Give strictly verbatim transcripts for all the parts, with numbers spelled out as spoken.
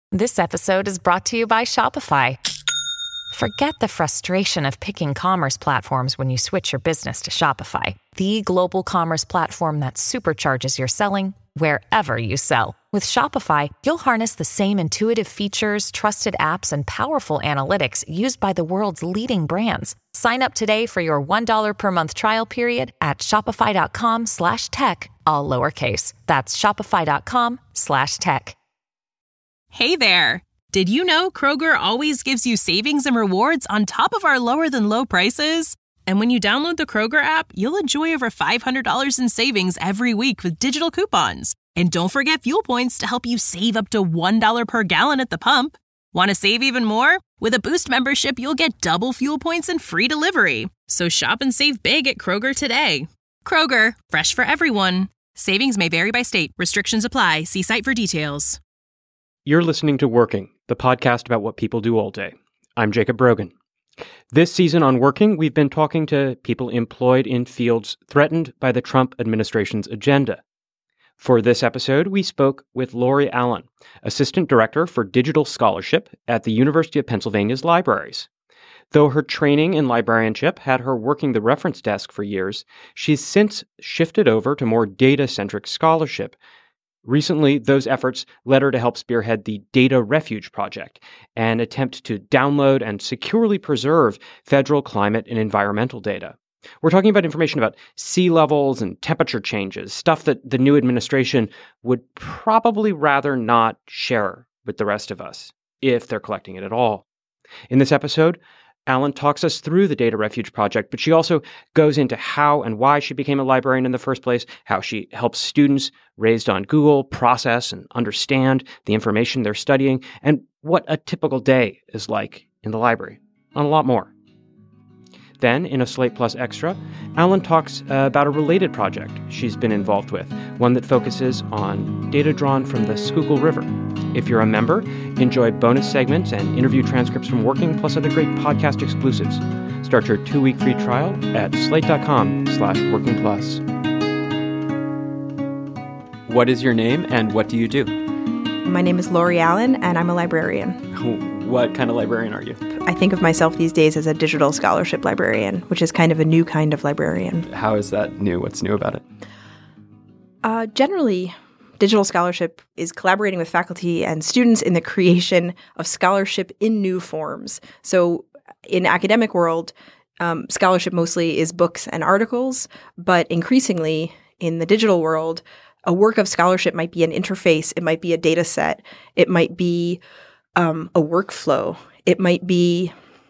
This episode is brought to you by Shopify. Forget the frustration of picking commerce platforms when you switch your business to Shopify, the global commerce platform that supercharges your selling wherever you sell. With Shopify, you'll harness the same intuitive features, trusted apps, and powerful analytics used by the world's leading brands. Sign up today for your one dollar per month trial period at shopify.com slash tech, all lowercase. That's shopify.com slash tech. Hey there! Did you know Kroger always gives you savings and rewards on top of our lower-than-low prices? And when you download the Kroger app, you'll enjoy over five hundred dollars in savings every week with digital coupons. And don't forget fuel points to help you save up to one dollar per gallon at the pump. Want to save even more? With a Boost membership, you'll get double fuel points and free delivery. So shop and save big at Kroger today. Kroger, fresh for everyone. Savings may vary by state. Restrictions apply. See site for details. You're listening to Working, the podcast about what people do all day. I'm Jacob Brogan. This season on Working, we've been talking to people employed in fields threatened by the Trump administration's agenda. For this episode, we spoke with Lori Allen, Assistant Director for Digital Scholarship at the University of Pennsylvania's libraries. Though her training in librarianship had her working the reference desk for years, she's since shifted over to more data-centric scholarship. Recently, those efforts led her to help spearhead the Data Refuge Project, an attempt to download and securely preserve federal climate and environmental data. We're talking about information about sea levels and temperature changes, stuff that the new administration would probably rather not share with the rest of us, if they're collecting it at all. In this episode, Allen talks us through the Data Refuge Project, but she also goes into how and why she became a librarian in the first place, how she helps students raised on Google process and understand the information they're studying, and what a typical day is like in the library, and a lot more. Then, in a Slate Plus Extra, Allen talks uh, about a related project she's been involved with, one that focuses on data drawn from the Schuylkill River. If you're a member, enjoy bonus segments and interview transcripts from Working, plus other great podcast exclusives. Start your two-week free trial at slate.com slash working plus. What is your name and what do you do? My name is Lori Allen, and I'm a librarian. What kind of librarian are you? I think of myself these days as a digital scholarship librarian, which is kind of a new kind of librarian. How is that new? What's new about it? Uh, generally, digital scholarship is collaborating with faculty and students in the creation of scholarship in new forms. So in academic world, um, scholarship mostly is books and articles, but increasingly in the digital world, a work of scholarship might be an interface, it might be a data set, it might be um, a workflow, it might be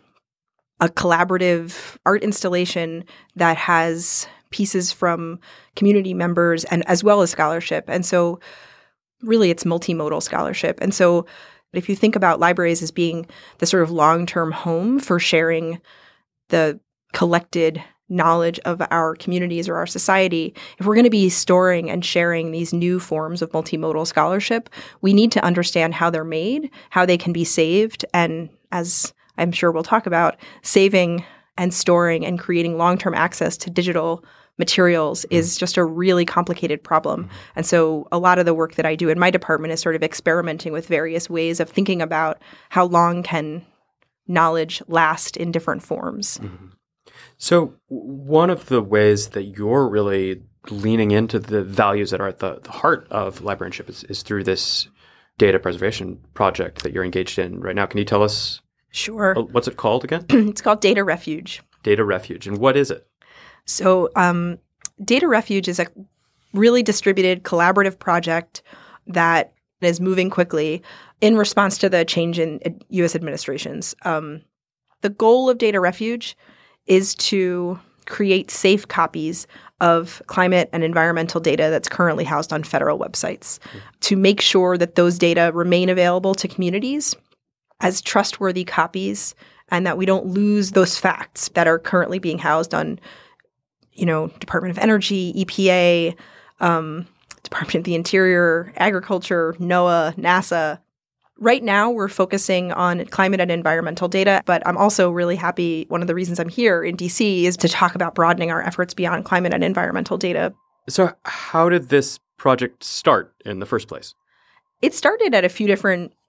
a collaborative art installation that has pieces from community members and as well as scholarship. And so really it's multimodal scholarship. And so if you think about libraries as being the sort of long-term home for sharing the collected knowledge of our communities or our society, if we're going to be storing and sharing these new forms of multimodal scholarship, we need to understand how they're made, how they can be saved, and as I'm sure we'll talk about, saving and storing and creating long-term access to digital materials is just a really complicated problem. And so a lot of the work that I do in my department is sort of experimenting with various ways of thinking about how long can knowledge last in different forms. Mm-hmm. So one of the ways that you're really leaning into the values that are at the, the heart of librarianship is, is through this data preservation project that you're engaged in right now. Can you tell us? Sure. What's it called again? It's called Data Refuge. Data Refuge. And what is it? So um, Data Refuge is a really distributed collaborative project that is moving quickly in response to the change in U S administrations. Um, the goal of Data Refuge is to create safe copies of climate and environmental data that's currently housed on federal websites, mm-hmm. to make sure that those data remain available to communities as trustworthy copies and that we don't lose those facts that are currently being housed on, you know, Department of Energy, E P A, um, Department of the Interior, Agriculture, NOAA, NASA. Right now, we're focusing on climate and environmental data, but I'm also really happy. One of the reasons I'm here in D C is to talk about broadening our efforts beyond climate and environmental data. So how did this project start in the first place? It started at a few different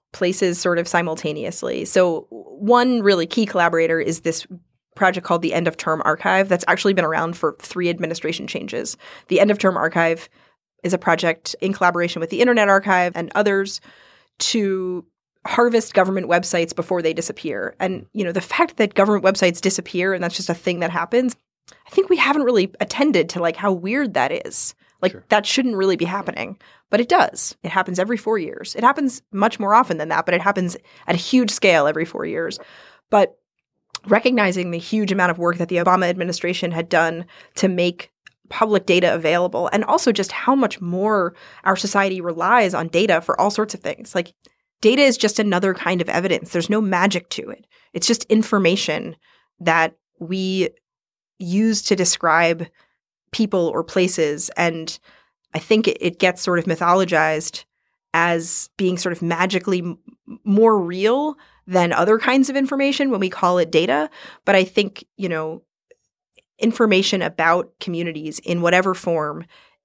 places sort of simultaneously. So one really key collaborator is this project called the End of Term Archive that's actually been around for three administration changes. The End of Term Archive is a project in collaboration with the Internet Archive and others to harvest government websites before they disappear. And, you know, the fact that government websites disappear and that's just a thing that happens, I think we haven't really attended to like how weird that is. Like sure. That shouldn't really be happening, but it does. It happens every four years. It happens much more often than that, but it happens at a huge scale every four years. But recognizing the huge amount of work that the Obama administration had done to make public data available, and also just how much more our society relies on data for all sorts of things. Like data is just another kind of evidence. There's no magic to it. It's just information that we use to describe people or places. And I think it, it gets sort of mythologized as being sort of magically m- more real than other kinds of information when we call it data. But I think, you know, information about communities in whatever form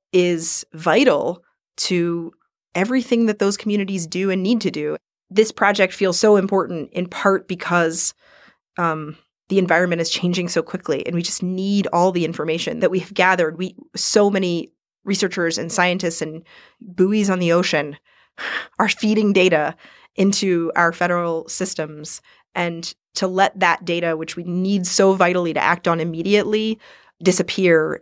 is vital to everything that those communities do and need to do. This project feels so important in part because um, the environment is changing so quickly, and we just need all the information that we have gathered. We so many researchers and scientists and buoys on the ocean are feeding data into our federal systems, and to let that data, which we need so vitally to act on immediately, disappear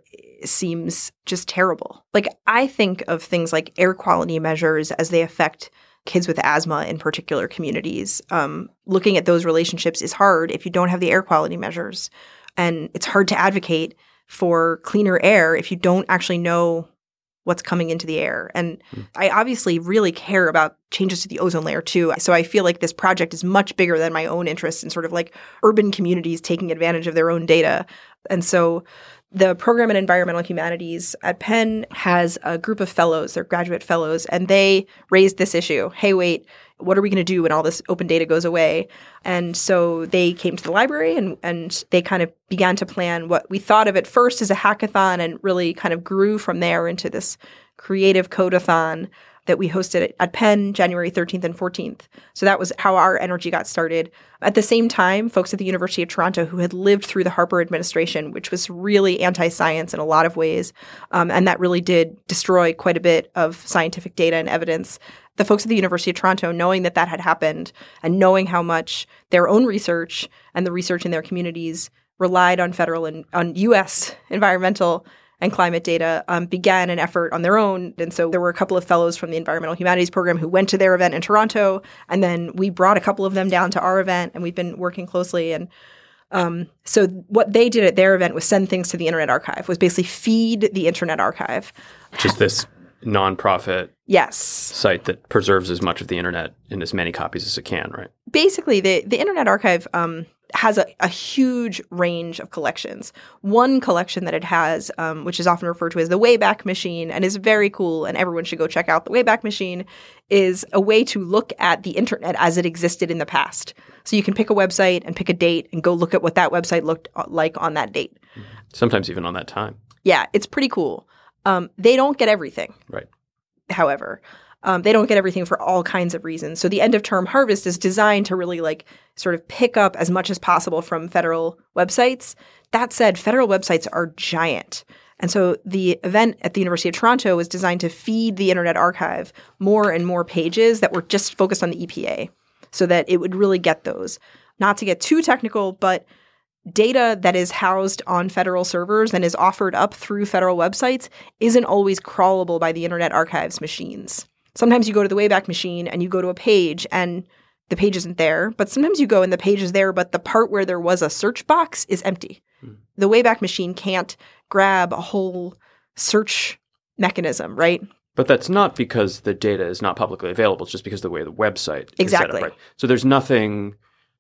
seems just terrible. Like, I think of things like air quality measures as they affect kids with asthma in particular communities. Um, looking at those relationships is hard if you don't have the air quality measures. And it's hard to advocate for cleaner air if you don't actually know what's coming into the air. And mm. I obviously really care about changes to the ozone layer too. So I feel like this project is much bigger than my own interest in sort of like urban communities taking advantage of their own data. And so the program in environmental humanities at Penn has a group of fellows, they're graduate fellows, and they raised this issue. Hey, wait, what are we going to do when all this open data goes away? And so they came to the library and, and they kind of began to plan what we thought of at first as a hackathon, and really kind of grew from there into this creative codeathon that we hosted at Penn January thirteenth and fourteenth. So that was how our energy got started. At the same time, folks at the University of Toronto who had lived through the Harper administration, which was really anti-science in a lot of ways, um, and that really did destroy quite a bit of scientific data and evidence. The folks at the University of Toronto, knowing that that had happened and knowing how much their own research and the research in their communities relied on federal and on U S environmental and climate data, um, began an effort on their own. And so there were a couple of fellows from the environmental humanities program who went to their event in Toronto, and then we brought a couple of them down to our event, and we've been working closely. And um, so what they did at their event was send things to the Internet Archive, was basically feed the Internet Archive. Which is this nonprofit yes. site that preserves as much of the internet in as many copies as it can, right? Basically, the, the Internet Archive um, has a, a huge range of collections. One collection that it has, um, which is often referred to as the Wayback Machine and is very cool, and everyone should go check out the Wayback Machine, is a way to look at the internet as it existed in the past. So you can pick a website and pick a date and go look at what that website looked like on that date. Sometimes even on that time. Yeah, it's pretty cool. Um, they don't get everything. Right. However, um, they don't get everything for all kinds of reasons. So the End of Term Harvest is designed to really like sort of pick up as much as possible from federal websites. That said, federal websites are giant. And so the event at the University of Toronto was designed to feed the Internet Archive more and more pages that were just focused on the E P A so that it would really get those. Not to get too technical, but data that is housed on federal servers and is offered up through federal websites isn't always crawlable by the Internet Archive's machines. Sometimes you go to the Wayback Machine and you go to a page and the page isn't there, but sometimes you go and the page is there, but the part where there was a search box is empty. Hmm. The Wayback Machine can't grab a whole search mechanism, right? But that's not because the data is not publicly available. It's just because of the way the website is exactly. set up, right? So there's nothing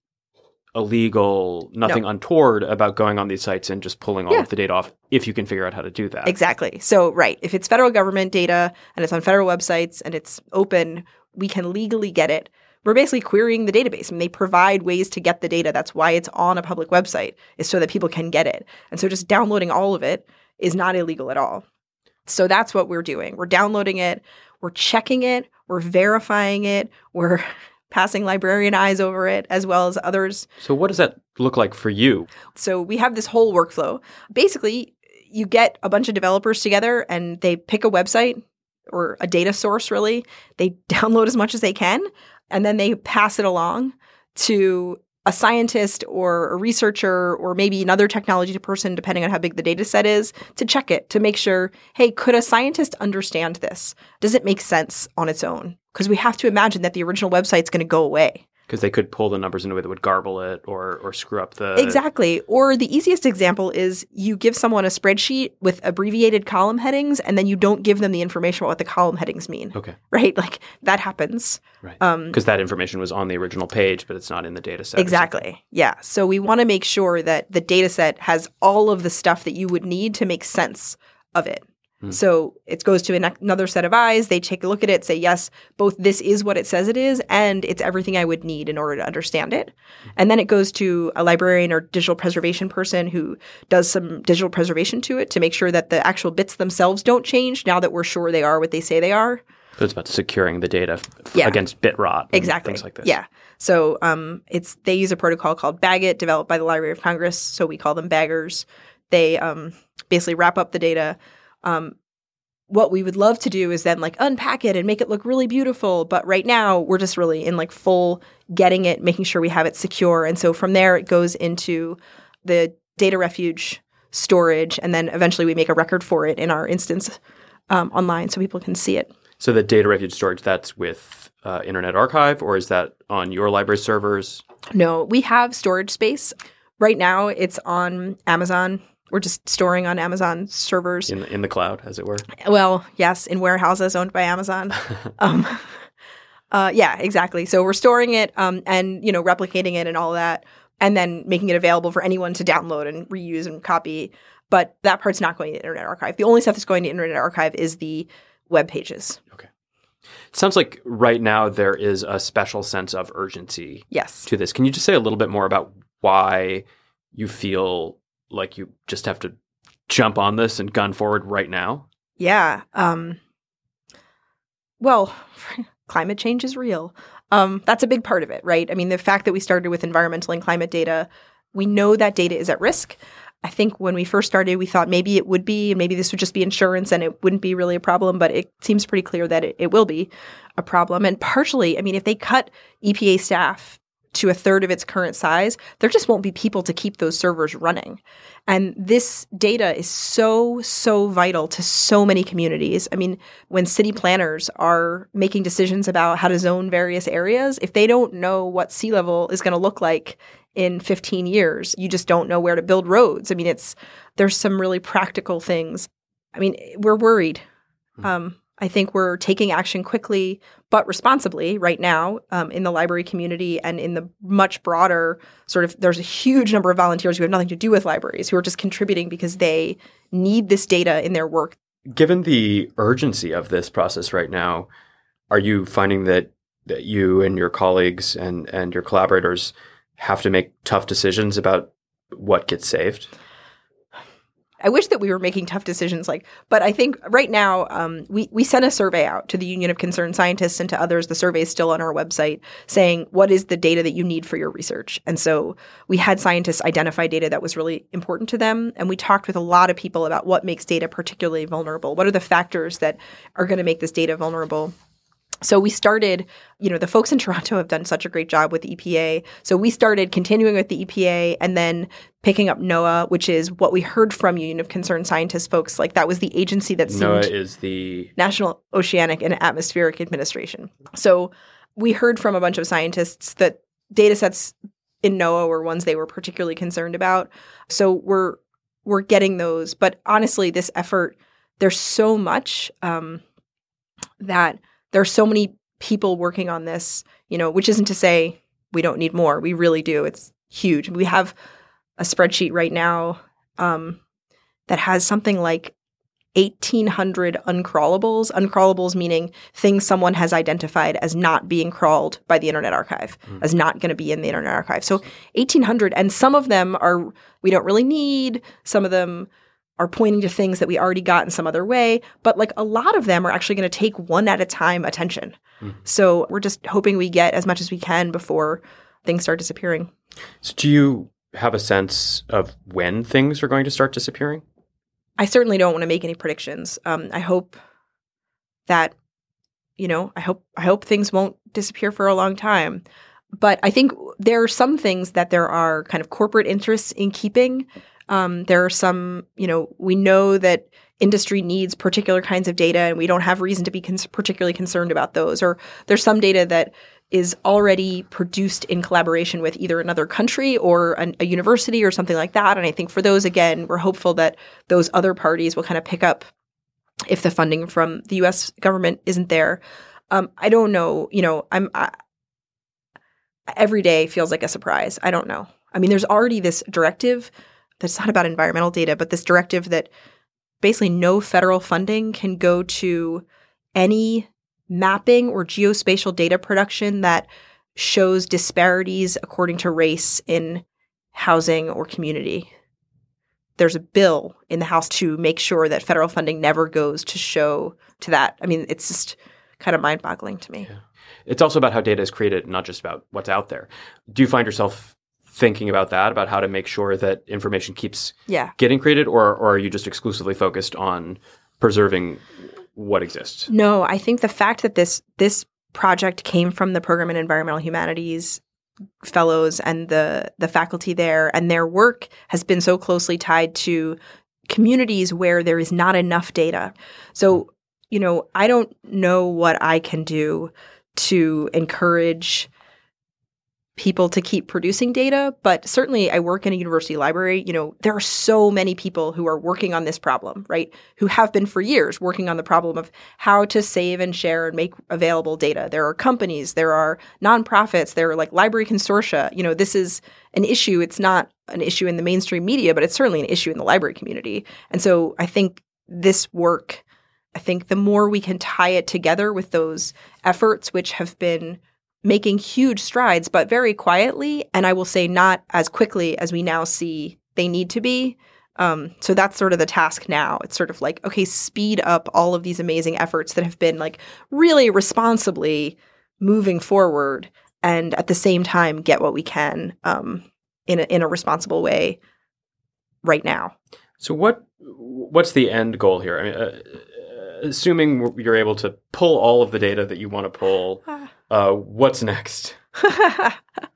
illegal, nothing no. untoward about going on these sites and just pulling all yeah. of the data off if you can figure out how to do that. Exactly. So, right. If it's federal government data and it's on federal websites and it's open, we can legally get it. We're basically querying the database. I mean, they provide ways to get the data. That's why it's on a public website, is so that people can get it. And so just downloading all of it is not illegal at all. So that's what we're doing. We're downloading it. We're checking it. We're verifying it. We're passing librarian eyes over it, as well as others. So what does that look like for you? So we have this whole workflow. Basically, you get a bunch of developers together and they pick a website or a data source, really. They download as much as they can, and then they pass it along to a scientist or a researcher or maybe another technology person, depending on how big the data set is, to check it, to make sure, hey, could a scientist understand this? Does it make sense on its own? Because we have to imagine that the original website's going to go away. Because they could pull the numbers in a way that would garble it or or screw up the... Exactly. Or the easiest example is you give someone a spreadsheet with abbreviated column headings, and then you don't give them the information about what the column headings mean. Okay. Right? Like, that happens. Right. Because um, that information was on the original page, but it's not in the data set. Exactly. Yeah. So we want to make sure that the data set has all of the stuff that you would need to make sense of it. So it goes to an, another set of eyes. They take a look at it, say, yes, both this is what it says it is, and it's everything I would need in order to understand it. And then it goes to a librarian or digital preservation person who does some digital preservation to it to make sure that the actual bits themselves don't change now that we're sure they are what they say they are. So it's about securing the data f- yeah. against bit rot and exactly. things like this. Yeah. So um, it's they use a protocol called Baggett, developed by the Library of Congress, so we call them baggers. They um, basically wrap up the data. Um, what we would love to do is then like unpack it and make it look really beautiful. But right now we're just really in like full getting it, making sure we have it secure. And so from there it goes into the data refuge storage. And then eventually we make a record for it in our instance um, online so people can see it. So the data refuge storage, that's with uh, Internet Archive, or is that on your library servers? No, we have storage space. Right now it's on Amazon. We're just storing on Amazon servers. In, in the cloud, as it were? Well, yes, in warehouses owned by Amazon. um, uh, yeah, exactly. So we're storing it um, and, you know, replicating it and all that, and then making it available for anyone to download and reuse and copy. But that part's not going to Internet Archive. The only stuff that's going to Internet Archive is the web pages. Okay. It sounds like right now there is a special sense of urgency yes. to this. Can you just say a little bit more about why you feel like you just have to jump on this and gun forward right now? Yeah. Um, well, climate change is real. Um, that's a big part of it, right? I mean, the fact that we started with environmental and climate data, we know that data is at risk. I think when we first started, we thought maybe it would be, and maybe this would just be insurance and it wouldn't be really a problem, but it seems pretty clear that it, it will be a problem. And partially, I mean, if they cut E P A staff to a third of its current size, there just won't be people to keep those servers running. And this data is so, so vital to so many communities. I mean, when city planners are making decisions about how to zone various areas, if they don't know what sea level is going to look like in fifteen years, you just don't know where to build roads. I mean, it's there's some really practical things. I mean, we're worried. Um, I think we're taking action quickly but responsibly right now um, in the library community and in the much broader sort of – there's a huge number of volunteers who have nothing to do with libraries who are just contributing because they need this data in their work. Given the urgency of this process right now, are you finding that, that you and your colleagues and, and your collaborators have to make tough decisions about what gets saved? I wish that we were making tough decisions, like, but I think right now um, we we sent a survey out to the Union of Concerned Scientists and to others. The survey is still on our website saying what is the data that you need for your research. And so we had scientists identify data that was really important to them, and we talked with a lot of people about what makes data particularly vulnerable. What are the factors that are going to make this data vulnerable? So we started, you know, the folks in Toronto have done such a great job with the E P A. So we started continuing with the E P A and then picking up NOAA, which is what we heard from Union of Concerned Scientists folks. Like that was the agency that seemed NOAA is the National Oceanic and Atmospheric Administration. So we heard from a bunch of scientists that data sets in NOAA were ones they were particularly concerned about. So we're we're getting those. But honestly, this effort, there's so much um, that – there are so many people working on this, you know, which isn't to say we don't need more. We really do. It's huge. We have a spreadsheet right now um, that has something like eighteen hundred uncrawlables. Uncrawlables meaning things someone has identified as not being crawled by the Internet Archive, mm. as not going to be in the Internet Archive. So eighteen hundred, and some of them are we don't really need. Some of them are pointing to things that we already got in some other way. But like a lot of them are actually going to take one at a time attention. Mm. So we're just hoping we get as much as we can before things start disappearing. So do you have a sense of when things are going to start disappearing? I certainly don't want to make any predictions. Um, I hope that, you know, I hope I hope things won't disappear for a long time. But I think there are some things that there are kind of corporate interests in keeping. Um, there are some, you know, we know that industry needs particular kinds of data, and we don't have reason to be con- particularly concerned about those. Or there's some data that is already produced in collaboration with either another country or an, a university or something like that. And I think for those, again, we're hopeful that those other parties will kind of pick up if the funding from the U S government isn't there. Um, I don't know. You know, I'm I, every day feels like a surprise. I don't know. I mean, there's already this directive that's not about environmental data, but this directive that basically no federal funding can go to any mapping or geospatial data production that shows disparities according to race in housing or community. There's a bill in the House to make sure that federal funding never goes to show to that. I mean, it's just kind of mind-boggling to me. Yeah. It's also about how data is created, not just about what's out there. Do you find yourself thinking about that, about how to make sure that information keeps yeah. getting created, or, or are you just exclusively focused on preserving what exists? No, I think the fact that this this project came from the program in environmental humanities fellows and the the faculty there, and their work has been so closely tied to communities where there is not enough data. So, you know, I don't know what I can do to encourage people to keep producing data, but certainly I work in a university library. You know, there are so many people who are working on this problem, right? Who have been for years working on the problem of how to save and share and make available data. There are companies, there are nonprofits, there are like library consortia. You know, this is an issue. It's not an issue in the mainstream media, but it's certainly an issue in the library community. And so I think this work, I think the more we can tie it together with those efforts, which have been making huge strides, but very quietly, and I will say not as quickly as we now see they need to be. Um, so that's sort of the task now. It's sort of like, okay, speed up all of these amazing efforts that have been like really responsibly moving forward, and at the same time get what we can um, in a, in a responsible way right now. So what what's the end goal here? I mean, uh, assuming you're able to pull all of the data that you want to pull, uh, what's next? I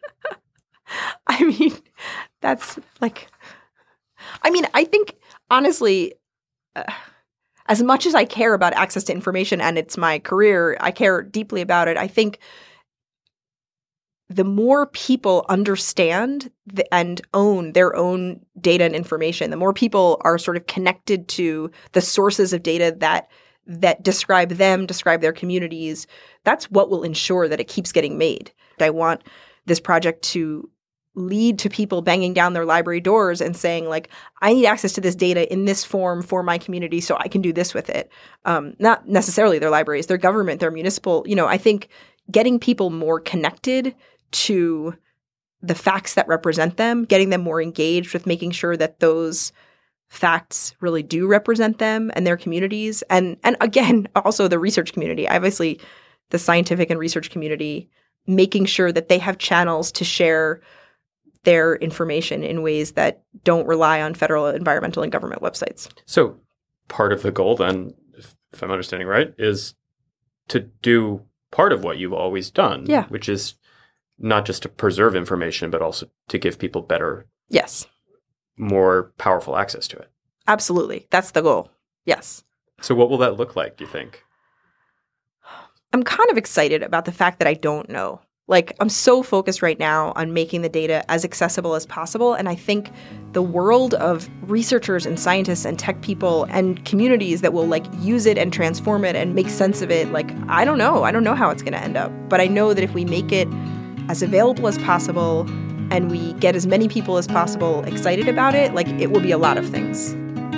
mean, that's like, I mean, I think, honestly, uh, as much as I care about access to information and it's my career, I care deeply about it. I think the more people understand the, and own their own data and information, the more people are sort of connected to the sources of data that that describe them, describe their communities, that's what will ensure that it keeps getting made. I want this project to lead to people banging down their library doors and saying, like, I need access to this data in this form for my community so I can do this with it. Um, not necessarily their libraries, their government, their municipal. You know, I think getting people more connected to the facts that represent them, getting them more engaged with making sure that those facts really do represent them and their communities. And and again, also the research community, obviously the scientific and research community, making sure that they have channels to share their information in ways that don't rely on federal environmental and government websites. So part of the goal then, if, if I'm understanding right, is to do part of what you've always done, yeah. which is not just to preserve information, but also to give people better yes. more powerful access to it. Absolutely. That's the goal. Yes. So what will that look like, do you think? I'm kind of excited about the fact that I don't know. Like, I'm so focused right now on making the data as accessible as possible. And I think the world of researchers and scientists and tech people and communities that will, like, use it and transform it and make sense of it, like, I don't know. I don't know how it's going to end up. But I know that if we make it as available as possible and we get as many people as possible excited about it, like, it will be a lot of things.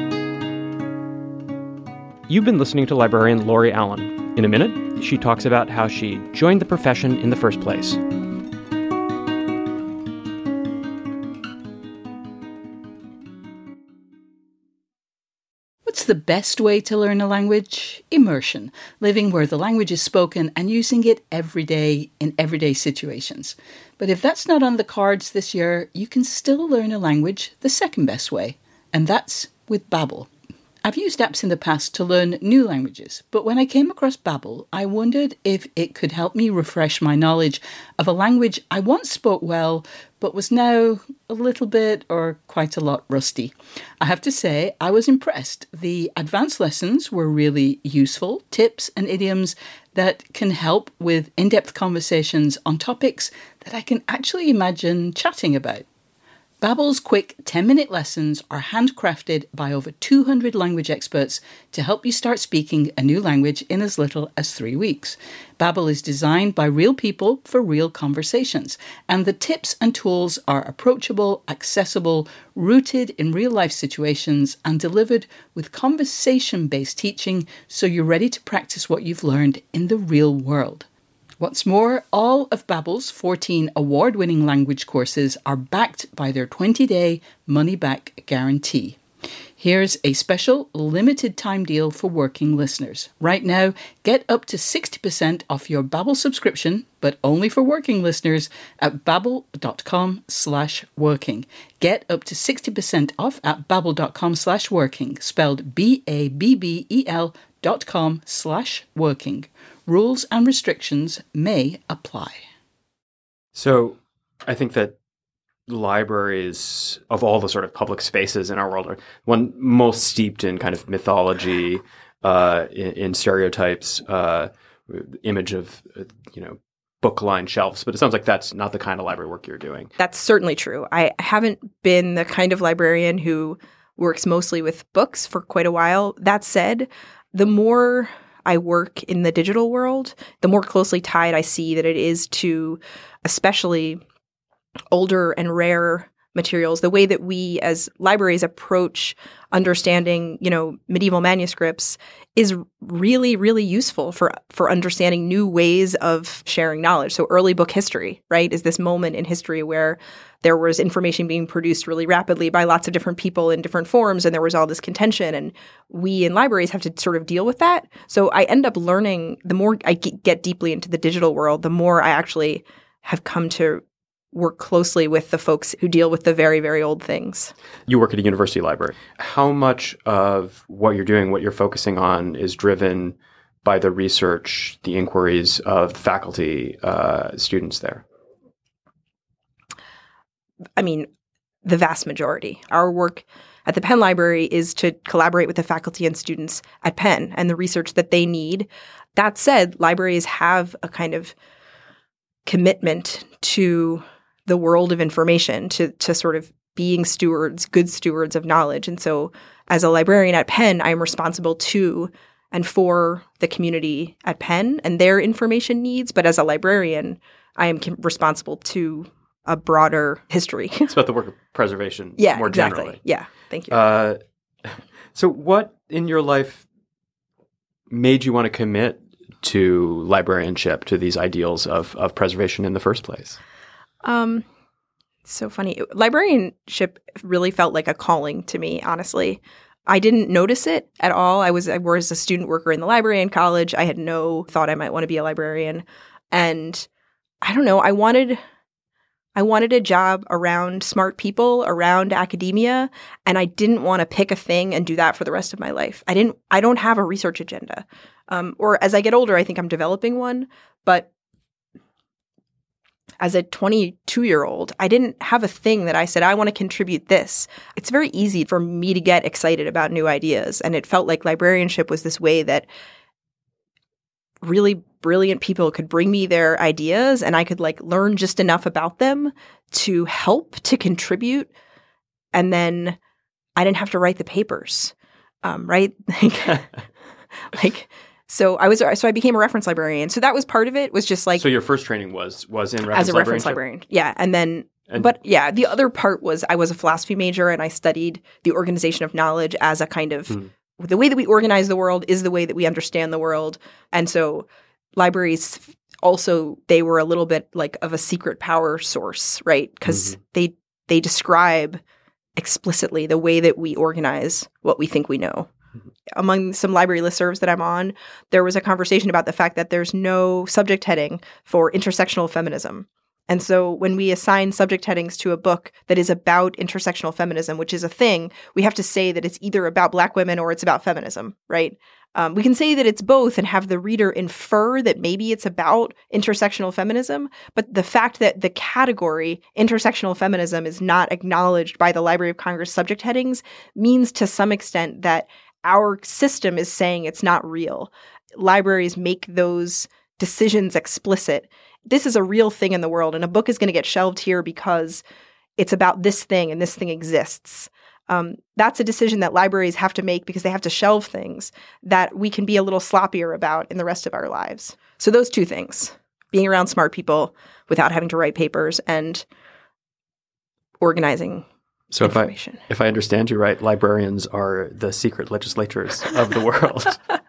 You've been listening to librarian Lori Allen. In a minute, she talks about how she joined the profession in the first place. the best way to learn a language? Immersion, living where the language is spoken and using it every day in everyday situations. But if that's not on the cards this year, you can still learn a language the second best way, and that's with Babbel. I've used apps in the past to learn new languages, but when I came across Babbel, I wondered if it could help me refresh my knowledge of a language I once spoke well, but was now a little bit or quite a lot rusty. I have to say, I was impressed. The advanced lessons were really useful, tips and idioms that can help with in-depth conversations on topics that I can actually imagine chatting about. Babbel's quick ten-minute lessons are handcrafted by over two hundred language experts to help you start speaking a new language in as little as three weeks. Babbel is designed by real people for real conversations, and the tips and tools are approachable, accessible, rooted in real-life situations, and delivered with conversation-based teaching so you're ready to practice what you've learned in the real world. What's more, all of Babbel's fourteen award-winning language courses are backed by their twenty-day money-back guarantee. Here's a special limited-time deal for working listeners. Right now, get up to sixty percent off your Babbel subscription, but only for working listeners, at babbel.com slash working. Get up to sixty percent off at babbel.com slash working, spelled B A B B E L dot com slash working. Rules and restrictions may apply. So I think that libraries, of all the sort of public spaces in our world, are one most steeped in kind of mythology, uh, in, in stereotypes, uh, image of, uh, you know, book-lined shelves. But it sounds like that's not the kind of library work you're doing. That's certainly true. I haven't been the kind of librarian who works mostly with books for quite a while. That said, the more I work in the digital world, the more closely tied I see that it is to especially older and rare materials. The way that we as libraries approach understanding, you know, medieval manuscripts is really, really useful for, for understanding new ways of sharing knowledge. So early book history, right, is this moment in history where there was information being produced really rapidly by lots of different people in different forms, and there was all this contention, and we in libraries have to sort of deal with that. So I end up learning, the more I get deeply into the digital world, the more I actually have come to work closely with the folks who deal with the very, very old things. You work at a university library. How much of what you're doing, what you're focusing on, is driven by the research, the inquiries of faculty, uh, students there? I mean, the vast majority. Our work at the Penn Library is to collaborate with the faculty and students at Penn and the research that they need. That said, libraries have a kind of commitment to the world of information, to to sort of being stewards, good stewards of knowledge. And so as a librarian at Penn, I am responsible to and for the community at Penn and their information needs. But as a librarian, I am com- responsible to a broader history. It's about the work of preservation yeah, more exactly. generally. Yeah, thank you. Uh, so what in your life made you want to commit to librarianship, to these ideals of, of preservation in the first place? Um, it's so funny. Librarianship really felt like a calling to me, honestly. I didn't notice it at all. I was I was a student worker in the library in college. I had no thought I might want to be a librarian. And I don't know, I wanted I wanted a job around smart people, around academia, and I didn't want to pick a thing and do that for the rest of my life. I didn't I don't have a research agenda. Um, or as I get older, I think I'm developing one, but as a twenty-two-year-old, I didn't have a thing that I said, I want to contribute this. It's very easy for me to get excited about new ideas. And it felt like librarianship was this way that really brilliant people could bring me their ideas and I could like learn just enough about them to help, to contribute. And then I didn't have to write the papers, um, right? like, like So I was so I became a reference librarian. So that was part of it. Was just like so your first training was was in reference as a reference librarian, yeah. And then, and, but yeah, the other part was I was a philosophy major and I studied the organization of knowledge as a kind of hmm. the way that we organize the world is the way that we understand the world. And so libraries also they were a little bit like of a secret power source, right? Because mm-hmm. they they describe explicitly the way that we organize what we think we know. among some library listservs that I'm on, there was a conversation about the fact that there's no subject heading for intersectional feminism. And so when we assign subject headings to a book that is about intersectional feminism, which is a thing, we have to say that it's either about Black women or it's about feminism, right? Um, we can say that it's both and have the reader infer that maybe it's about intersectional feminism, but the fact that the category intersectional feminism is not acknowledged by the Library of Congress subject headings means to some extent that our system is saying it's not real. Libraries make those decisions explicit. This is a real thing in the world, and a book is going to get shelved here because it's about this thing and this thing exists. Um, that's a decision that libraries have to make because they have to shelve things that we can be a little sloppier about in the rest of our lives. So those two things, being around smart people without having to write papers and organizing so information. If I, if I understand you right, librarians are the secret legislatures of the world.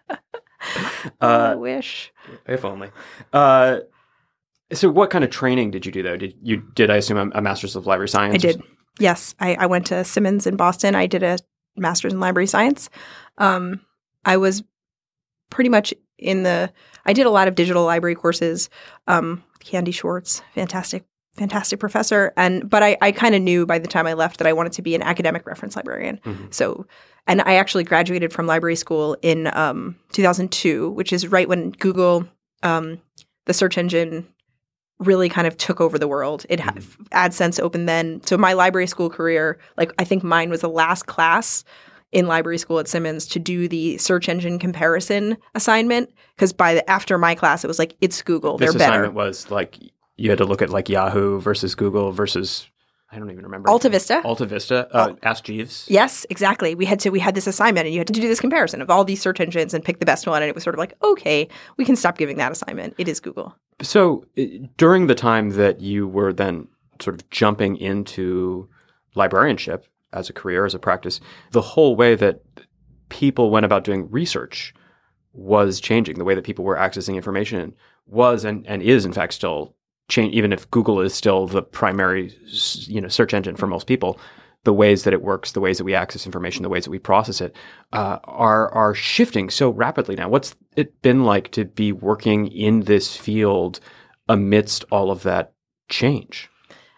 oh, uh, I wish. If only. Uh, so what kind of training did you do, though? Did you did I assume a, a master's of library science? I did. Yes. I, I went to Simmons in Boston. I did a master's in library science. Um, I was pretty much in the – I did a lot of digital library courses. Um, Candy Schwartz, fantastic, fantastic professor. And But I, I kind of knew by the time I left that I wanted to be an academic reference librarian. Mm-hmm. So – and I actually graduated from library school in um, two thousand two, which is right when Google, um, the search engine – really kind of took over the world. It had AdSense opened then. So my library school career, like I think mine was the last class in library school at Simmons to do the search engine comparison assignment. Because by the, after my class, it was like, it's Google. This They're better. assignment was like, you had to look at like Yahoo versus Google versus, I don't even remember. Alta Vista. Alta Vista. Uh, Ask Jeeves. Yes, exactly. We had to, we had this assignment and you had to do this comparison of all these search engines and pick the best one. And it was sort of like, okay, we can stop giving that assignment. It is Google. So during the time that you were then sort of jumping into librarianship as a career, as a practice, the whole way that people went about doing research was changing. The way that people were accessing information was and, and is, in fact, still change. Even if Google is still the primary, you know, search engine for most people, the ways that it works, the ways that we access information, the ways that we process it, uh, are are shifting so rapidly now. What's it been like to be working in this field amidst all of that change?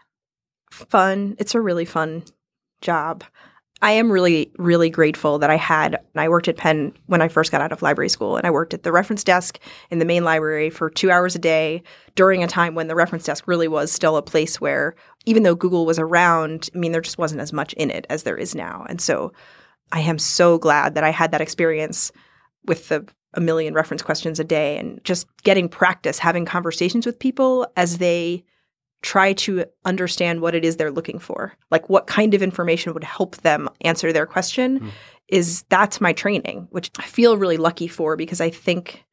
Fun. It's a really fun job. I am really, really grateful that I had – I worked at Penn when I first got out of library school, and I worked at the reference desk in the main library for two hours a day during a time when the reference desk really was still a place where even though Google was around, I mean, there just wasn't as much in it as there is now. And so I am so glad that I had that experience with the a million reference questions a day and just getting practice, having conversations with people as they – try to understand what it is they're looking for. Like what kind of information would help them answer their question mm. is that's my training, which I feel really lucky for because I think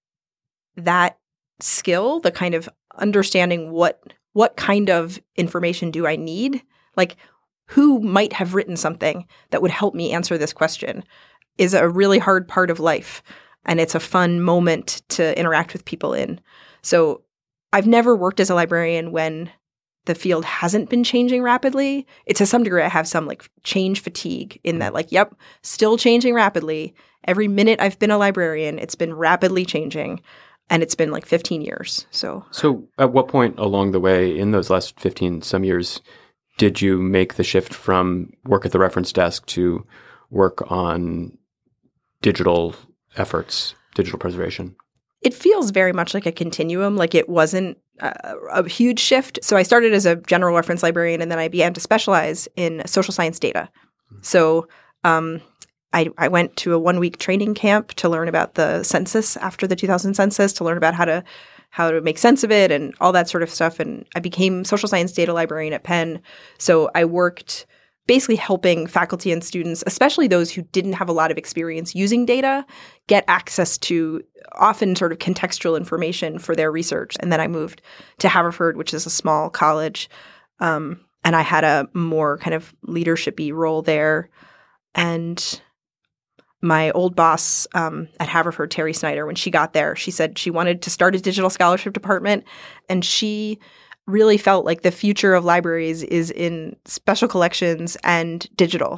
that skill, the kind of understanding what what kind of information do I need, like who might have written something that would help me answer this question is a really hard part of life. And it's a fun moment to interact with people in. So I've never worked as a librarian when the field hasn't been changing rapidly. It, to some degree, I have some like change fatigue in that like, yep, still changing rapidly. Every minute I've been a librarian, it's been rapidly changing. And it's been like fifteen years. So, so at what point along the way in those last fifteen some years did you make the shift from work at the reference desk to work on digital efforts, digital preservation? It feels very much like a continuum, like it wasn't a, a huge shift. So I started as a general reference librarian, and then I began to specialize in social science data. So um, I, I went to a one-week training camp to learn about the census after the two thousand census, to learn about how to how to make sense of it and all that sort of stuff. And I became social science data librarian at Penn. So I worked basically helping faculty and students, especially those who didn't have a lot of experience using data, get access to often sort of contextual information for their research. And then I moved to Haverford, which is a small college, um, and I had a more kind of leadership-y role there. And my old boss um, at Haverford, Terry Snyder, when she got there, she said she wanted to start a digital scholarship department, and she really felt like the future of libraries is in special collections and digital.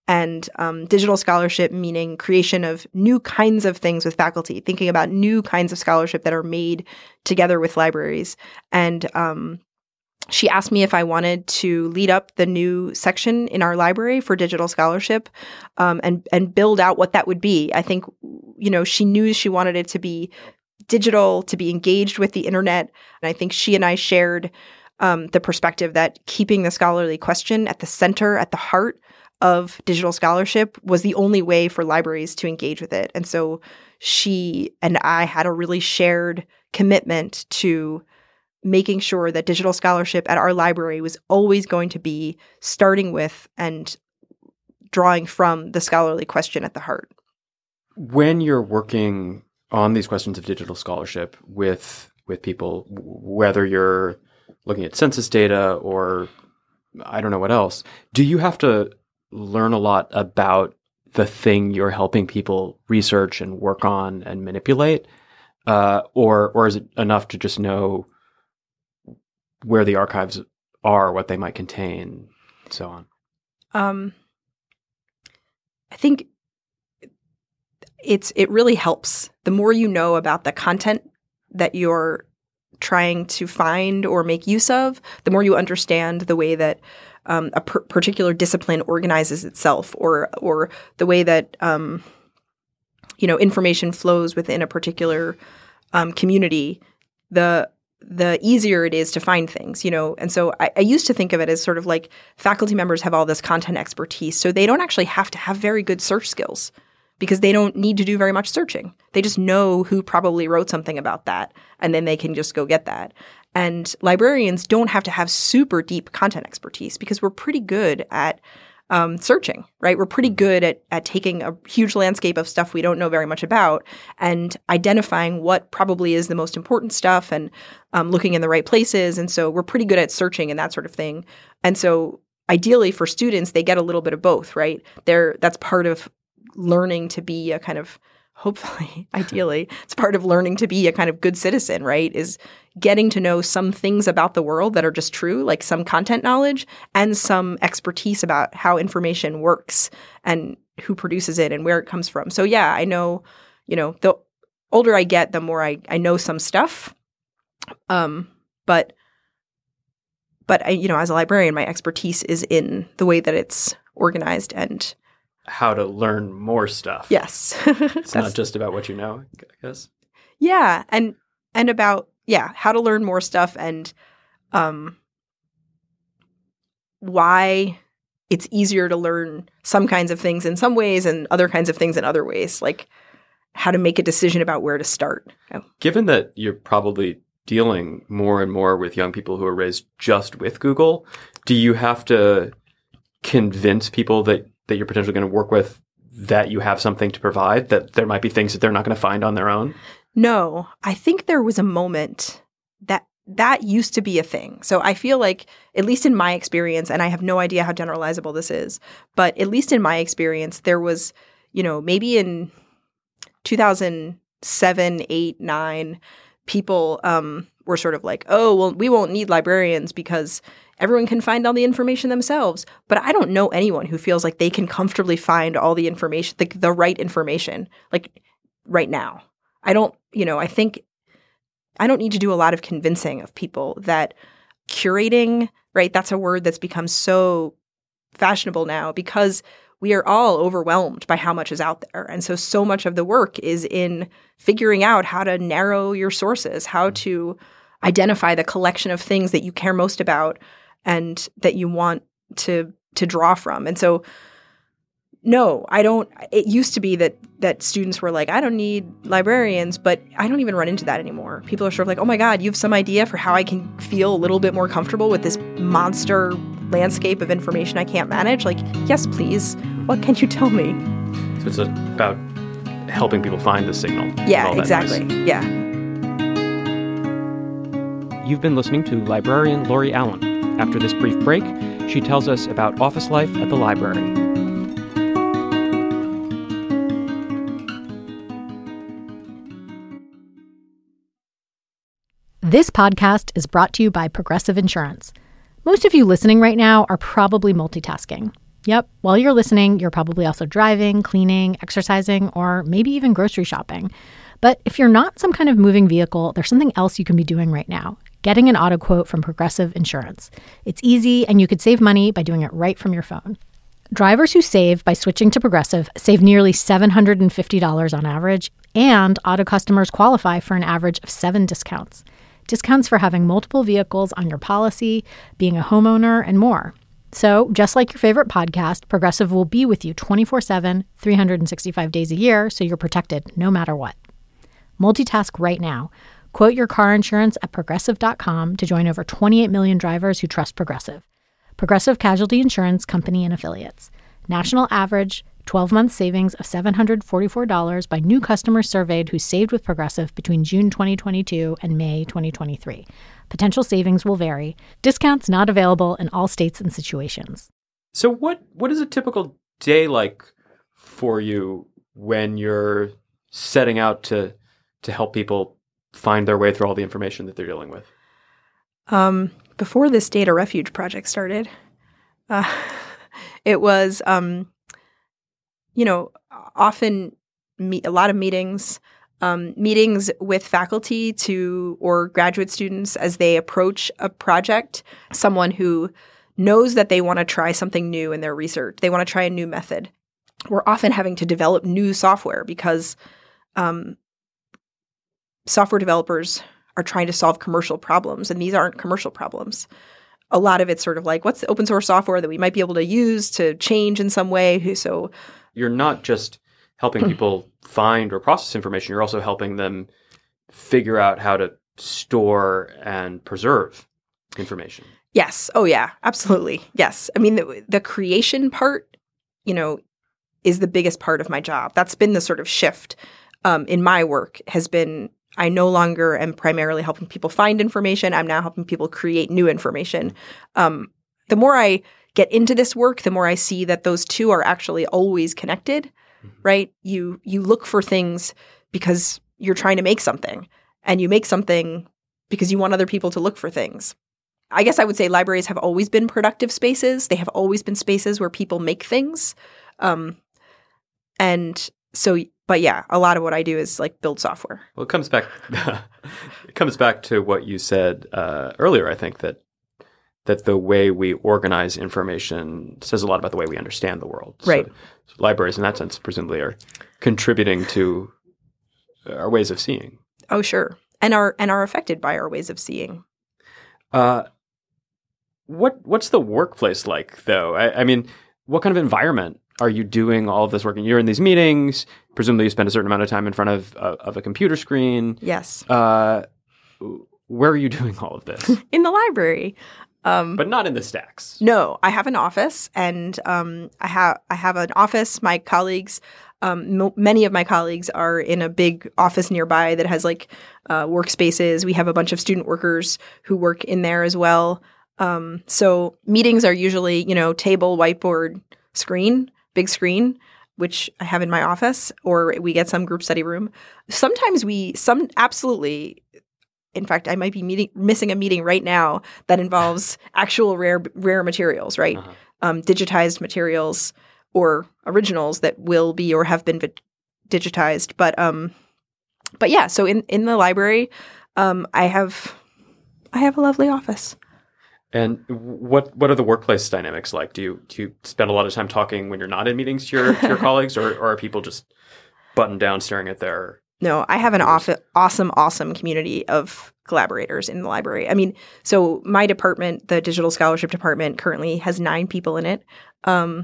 and um, digital scholarship meaning creation of new kinds of things with faculty, thinking about new kinds of scholarship that are made together with libraries. And um, she asked me if I wanted to lead up the new section in our library for digital scholarship um, and and build out what that would be. I think, you know, she knew she wanted it to be digital, to be engaged with the internet. And I think she and I shared um, the perspective that keeping the scholarly question at the center, at the heart of digital scholarship was the only way for libraries to engage with it. And so she and I had a really shared commitment to making sure that digital scholarship at our library was always going to be starting with and drawing from the scholarly question at the heart. When you're working on these questions of digital scholarship with with people, whether you're looking at census data or I don't know what else, do you have to learn a lot about the thing you're helping people research and work on and manipulate? Uh, or or is it enough to just know where the archives are, what they might contain, and so on? Um, I think it's it really helps. The more you know about the content that you're trying to find or make use of, the more you understand the way that um, a per- particular discipline organizes itself, or or the way that um, you know information flows within a particular um, community. The the easier it is to find things, you know. And so I, I used to think of it as sort of like faculty members have all this content expertise, so they don't actually have to have very good search skills because they don't need to do very much searching. They just know who probably wrote something about that, and then they can just go get that. And librarians don't have to have super deep content expertise because we're pretty good at um, searching, right? We're pretty good at at taking a huge landscape of stuff we don't know very much about and identifying what probably is the most important stuff and um, looking in the right places. And so we're pretty good at searching and that sort of thing. And so ideally for students, they get a little bit of both, right? They're that's part of learning to be a kind of, hopefully, ideally, it's part of learning to be a kind of good citizen, right? Is getting to know some things about the world that are just true, like some content knowledge and some expertise about how information works and who produces it and where it comes from. So yeah, I know, you know, the older I get, the more I, I know some stuff. Um, but, but I, you know, as a librarian, my expertise is in the way that it's organized and how to learn more stuff. Yes. It's not just about what you know, I guess. Yeah. And, and about, yeah, how to learn more stuff and um, why it's easier to learn some kinds of things in some ways and other kinds of things in other ways, like how to make a decision about where to start. Oh. Given that you're probably dealing more and more with young people who are raised just with Google, do you have to convince people that that you're potentially going to work with that you have something to provide, that there might be things that they're not going to find on their own? No, I think there was a moment that that used to be a thing. So I feel like, at least in my experience, and I have no idea how generalizable this is, but at least in my experience, there was, you know, maybe in two thousand seven, eight, nine, people um, were sort of like, oh, well, we won't need librarians because everyone can find all the information themselves. But I don't know anyone who feels like they can comfortably find all the information, the, the right information, like right now. I don't, you know, I think I don't need to do a lot of convincing of people that curating, right, that's a word that's become so fashionable now because we are all overwhelmed by how much is out there. And so, so much of the work is in figuring out how to narrow your sources, how to identify the collection of things that you care most about and that you want to to draw from. And so, no, I don't. It used to be that that students were like, I don't need librarians, but I don't even run into that anymore. People are sort of like, oh my God, you have some idea for how I can feel a little bit more comfortable with this monster landscape of information I can't manage? Like, yes, please. What can you tell me? So it's about helping people find the signal. Yeah, exactly. Noise. Yeah. You've been listening to librarian Lori Allen. After this brief break, she tells us about office life at the library. This podcast is brought to you by Progressive Insurance. Most of you listening right now are probably multitasking. Yep. While you're listening, you're probably also driving, cleaning, exercising, or maybe even grocery shopping. But if you're not some kind of moving vehicle, there's something else you can be doing right now. Getting an auto quote from Progressive Insurance. It's easy, and you could save money by doing it right from your phone. Drivers who save by switching to Progressive save nearly seven hundred fifty dollars on average, and auto customers qualify for an average of seven discounts. Discounts for having multiple vehicles on your policy, being a homeowner, and more. So, just like your favorite podcast, Progressive will be with you twenty-four seven, three hundred sixty-five days a year, so you're protected no matter what. Multitask right now. Quote your car insurance at progressive dot com to join over twenty-eight million drivers who trust Progressive. Progressive Casualty Insurance Company and Affiliates. National average twelve-month savings of seven hundred forty-four dollars by new customers surveyed who saved with Progressive between June twenty twenty-two and May twenty twenty-three. Potential savings will vary. Discounts not available in all states and situations. So what what is a typical day like for you when you're setting out to to help people find their way through all the information that they're dealing with? Um, before this data refuge project started, uh, it was, um, you know, often me- a lot of meetings, um, meetings with faculty to or graduate students as they approach a project, someone who knows that they want to try something new in their research. They want to try a new method. We're often having to develop new software because um, software developers are trying to solve commercial problems, and these aren't commercial problems. A lot of it's sort of like, what's the open source software that we might be able to use to change in some way? So you're not just helping people find or process information, you're also helping them figure out how to store and preserve information. Yes. Oh, yeah, absolutely. Yes. I mean, the, the creation part, you know, is the biggest part of my job. That's been the sort of shift um, in my work has been I no longer am primarily helping people find information. I'm now helping people create new information. Um, the more I get into this work, the more I see that those two are actually always connected, mm-hmm. right? You you look for things because you're trying to make something, and you make something because you want other people to look for things. I guess I would say libraries have always been productive spaces. They have always been spaces where people make things. Um, and so But yeah, a lot of what I do is like build software. Well, it comes back. it comes back to what you said uh, earlier. I think that that the way we organize information says a lot about the way we understand the world. Right. So, so libraries, in that sense, presumably are contributing to our ways of seeing. Oh, sure, and are and are affected by our ways of seeing. Uh, what what's the workplace like, though? I, I mean, what kind of environment are you doing all of this work? And you're in these meetings. Presumably, you spend a certain amount of time in front of uh, of a computer screen. Yes. Uh, where are you doing all of this? In the library. Um, but not in the stacks. No, I have an office, and um, I have I have an office. My colleagues, um, m- many of my colleagues are in a big office nearby that has like uh, workspaces. We have a bunch of student workers who work in there as well. Um, so meetings are usually, you know, table, whiteboard, screen, big screen, which I have in my office, or we get some group study room. Sometimes we, some absolutely. In fact, I might be meeting, missing a meeting right now that involves actual rare rare materials, right? Uh-huh. Um, digitized materials or originals that will be or have been vi- digitized. But um, but yeah, so in, in the library, um, I have I have a lovely office. And what what are the workplace dynamics like? Do you do you spend a lot of time talking when you're not in meetings to your to your colleagues, or, or are people just buttoned down staring at their? No, I have an off- awesome, awesome community of collaborators in the library. I mean, so my department, the Digital Scholarship Department, currently has nine people in it. Um,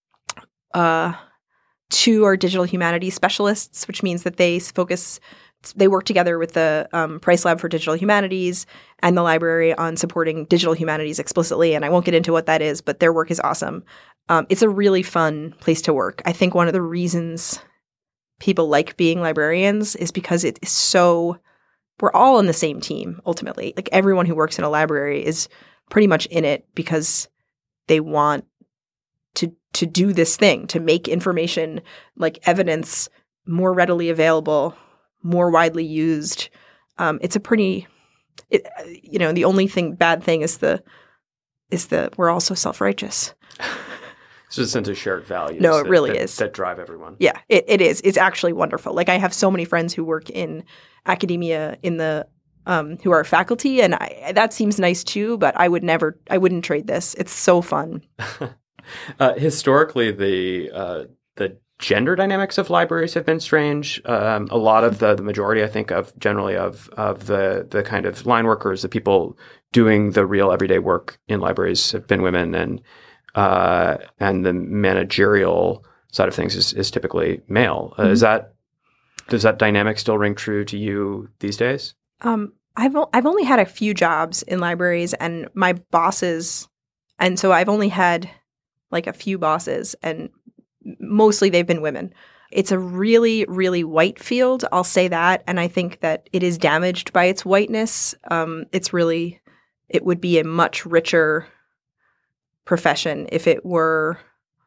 uh, two are digital humanities specialists, which means that they focus, they work together with the um, Price Lab for Digital Humanities and the library on supporting digital humanities explicitly. And I won't get into what that is, but their work is awesome. Um, it's a really fun place to work. I think one of the reasons people like being librarians is because it is so – we're all on the same team ultimately. Like everyone who works in a library is pretty much in it because they want to to do this thing, to make information like evidence more readily available, more widely used. Um, it's a pretty it, – you know, the only thing bad thing is the is the we're all so self-righteous. It's just a sense of shared values. No, it that, really that, is. That drive everyone. Yeah, it, it is. It's actually wonderful. Like I have so many friends who work in academia in the um, who are faculty, and I, that seems nice too. But I would never, I wouldn't trade this. It's so fun. uh, historically, the uh, the gender dynamics of libraries have been strange. Um, a lot of the the majority, I think, of generally of of the the kind of line workers, the people doing the real everyday work in libraries, have been women, and uh, and the managerial side of things is, is typically male. Uh, mm-hmm. Is that does that dynamic still ring true to you these days? Um, I've o- I've only had a few jobs in libraries, and my bosses, and so I've only had like a few bosses, and mostly they've been women. It's a really, really white field, I'll say that, and I think that it is damaged by its whiteness. Um, it's really, it would be a much richer profession if it were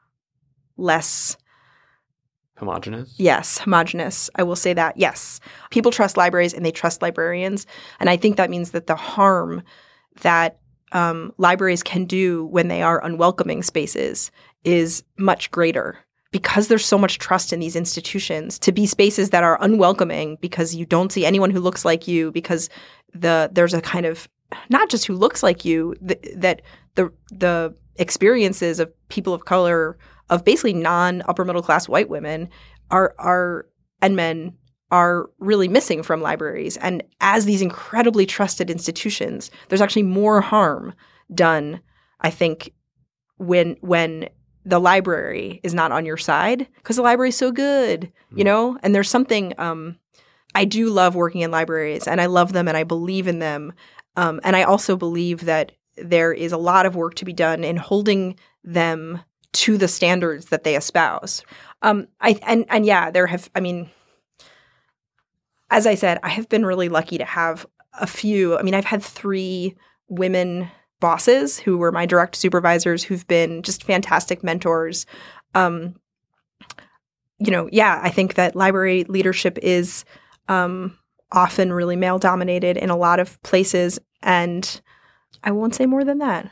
less homogenous. Yes, homogenous. I will say that. Yes, people trust libraries and they trust librarians, and I think that means that the harm that um, libraries can do when they are unwelcoming spaces is much greater, because there's so much trust in these institutions to be spaces that are unwelcoming because you don't see anyone who looks like you, because the there's a kind of not just who looks like you th- that the the experiences of people of color, of basically non-upper middle class white women are are and men are really missing from libraries. And as these incredibly trusted institutions, there's actually more harm done, I think, when when the library is not on your side, because the library is so good, you know? And there's something um, I do love working in libraries, and I love them and I believe in them. Um, and I also believe that there is a lot of work to be done in holding them to the standards that they espouse. Um, I and and yeah, there have. I mean, as I said, I have been really lucky to have a few. I mean, I've had three women bosses who were my direct supervisors, who've been just fantastic mentors. Um, you know, yeah, I think that library leadership is um, often really male dominated in a lot of places, and I won't say more than that.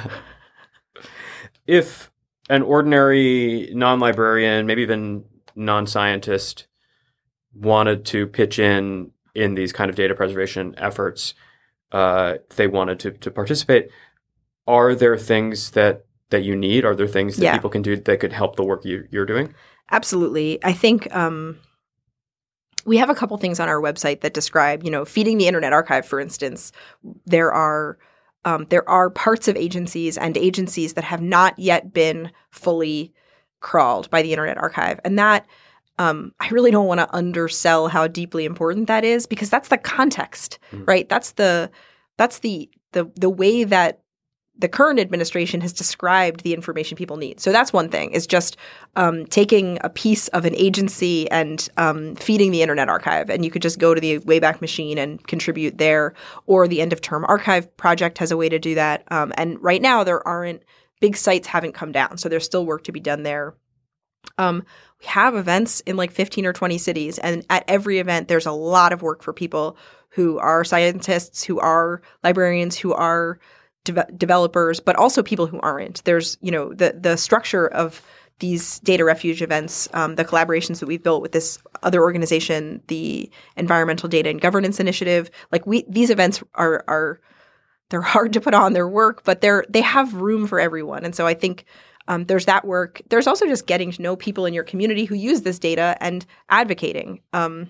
If an ordinary non-librarian, maybe even non-scientist, wanted to pitch in in these kind of data preservation efforts, uh, if they wanted to, to participate, are there things that, that you need? Are there things that yeah. people can do that could help the work you, you're doing? Absolutely. I think um, we have a couple things on our website that describe, you know, feeding the Internet Archive, for instance. There are Um, there are parts of agencies and agencies that have not yet been fully crawled by the Internet Archive. And that, um, I really don't want to undersell how deeply important that is, because that's the context, mm-hmm. right? That's the that's the the the way that the current administration has described the information people need. So that's one thing, is just um, taking a piece of an agency and um, feeding the Internet Archive. And you could just go to the Wayback Machine and contribute there, or the End of Term Archive Project has a way to do that. Um, and right now there aren't – big sites haven't come down, so there's still work to be done there. Um, we have events in like fifteen or twenty cities, and at every event there's a lot of work for people who are scientists, who are librarians, who are – De- developers, but also people who aren't. There's, you know, the the structure of these data refuge events, um, the collaborations that we've built with this other organization, the Environmental Data and Governance Initiative. Like we, these events are are they're hard to put on, their work, but they're they have room for everyone. And so I think um, there's that work. There's also just getting to know people in your community who use this data and advocating. Um,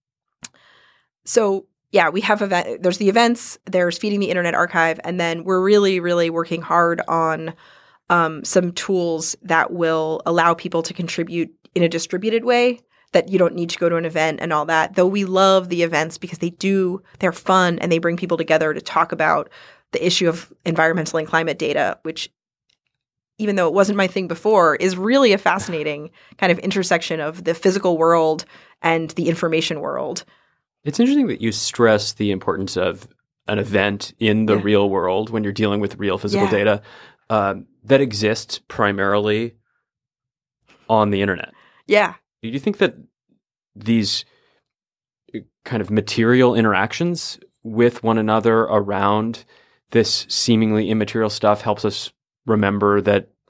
so. Yeah, we have event. There's the events. There's feeding the Internet Archive, and then we're really, really working hard on um, some tools that will allow people to contribute in a distributed way. That you don't need to go to an event and all that. Though we love the events because they do. They're fun and they bring people together to talk about the issue of environmental and climate data, which, even though it wasn't my thing before, is really a fascinating kind of intersection of the physical world and the information world. It's interesting that you stress the importance of an event in the yeah. real world when you're dealing with real physical yeah. data um, that exists primarily on the internet. Yeah. Do you think that these kind of material interactions with one another around this seemingly immaterial stuff helps us remember that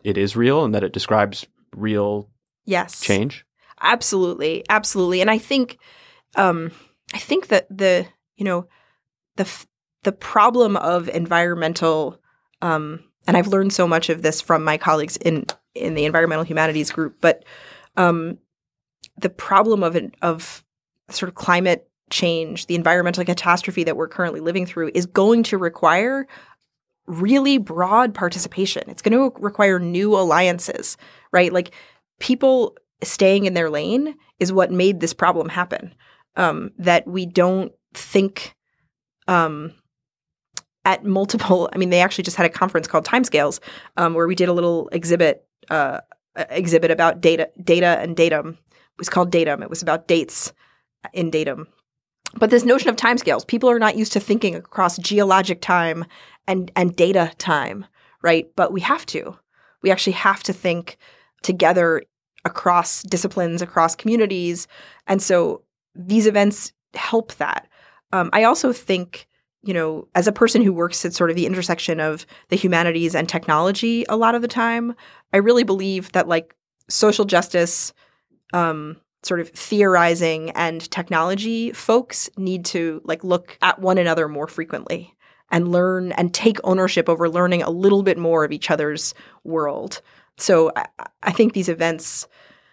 it is real and that it describes real yes. change? Absolutely. Absolutely. And I think um, I think that the, you know, the the problem of environmental um, and I've learned so much of this from my colleagues in in the environmental humanities group, but um, the problem of of sort of climate change, the environmental catastrophe that we're currently living through, is going to require really broad participation. It's going to require new alliances, right? Like people staying in their lane is what made this problem happen. Um, that we don't think um, at multiple. I mean, they actually just had a conference called Timescales um, where we did a little exhibit uh, exhibit about data, data and datum. It was called Datum. It was about dates in datum. But this notion of timescales, people are not used to thinking across geologic time and and data time, right? But we have to. We actually have to think together across disciplines, across communities. And so these events help that. Um, I also think, you know, as a person who works at sort of the intersection of the humanities and technology a lot of the time, I really believe that like social justice, um, sort of theorizing and technology folks need to like look at one another more frequently and learn and take ownership over learning a little bit more of each other's world. So I, I think these events,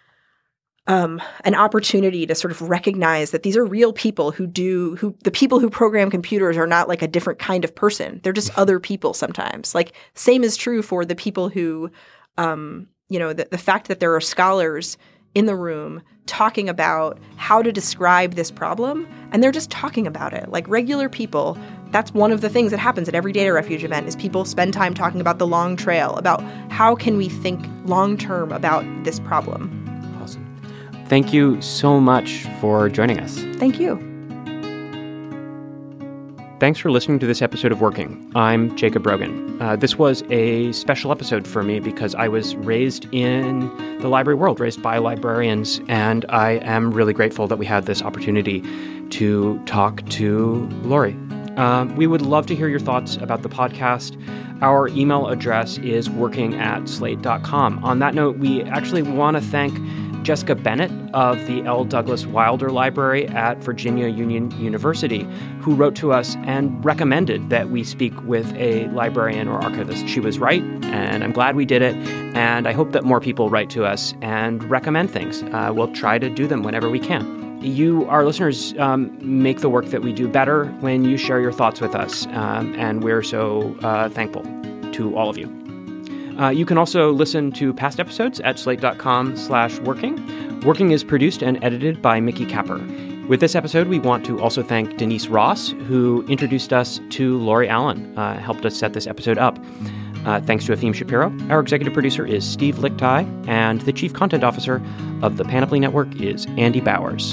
um, an opportunity to sort of recognize that these are real people who do, who the people who program computers are not like a different kind of person. They're just other people sometimes. Like same is true for the people who, um, you know, the, the fact that there are scholars in the room talking about how to describe this problem, and they're just talking about it like regular people. That's one of the things that happens at every data refuge event is people spend time talking about the long trail, about how can we think long-term about this problem. Awesome. Thank you so much for joining us. Thank you. Thanks for listening to this episode of Working. I'm Jacob Brogan. Uh, this was a special episode for me because I was raised in the library world, raised by librarians, and I am really grateful that we had this opportunity to talk to Lori. Uh, we would love to hear your thoughts about the podcast. Our email address is working at slate dot com. On that note, we actually want to thank Jessica Bennett of the L. Douglas Wilder Library at Virginia Union University, who wrote to us and recommended that we speak with a librarian or archivist. She was right, and I'm glad we did it, and I hope that more people write to us and recommend things. Uh, we'll try to do them whenever we can. You, our listeners, um, make the work that we do better when you share your thoughts with us, um, and we're so uh, thankful to all of you. Uh, you can also listen to past episodes at slate.com slash working. Working is produced and edited by Mickey Capper. With this episode, we want to also thank Denise Ross, who introduced us to Lori Allen, uh, helped us set this episode up. Uh, thanks to Efim Shapiro. Our executive producer is Steve Lichtai, and the chief content officer of the Panoply Network is Andy Bowers.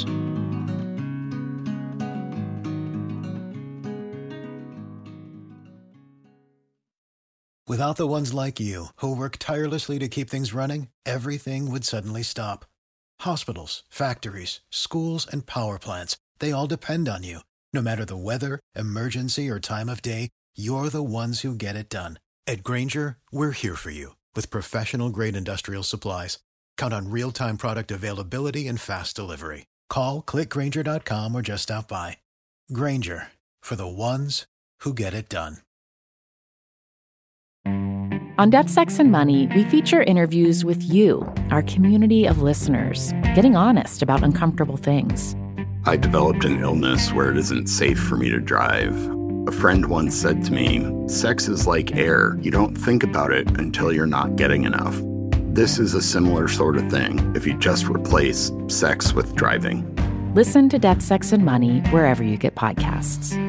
Without the ones like you, who work tirelessly to keep things running, everything would suddenly stop. Hospitals, factories, schools, and power plants, they all depend on you. No matter the weather, emergency, or time of day, you're the ones who get it done. At Grainger, we're here for you with professional-grade industrial supplies. Count on real-time product availability and fast delivery. Call, click Grainger dot com, or just stop by. Grainger, for the ones who get it done. On Death, Sex, and Money, we feature interviews with you, our community of listeners, getting honest about uncomfortable things. I developed an illness where it isn't safe for me to drive. A friend once said to me, sex is like air. You don't think about it until you're not getting enough. This is a similar sort of thing if you just replace sex with driving. Listen to Death, Sex, and Money wherever you get podcasts.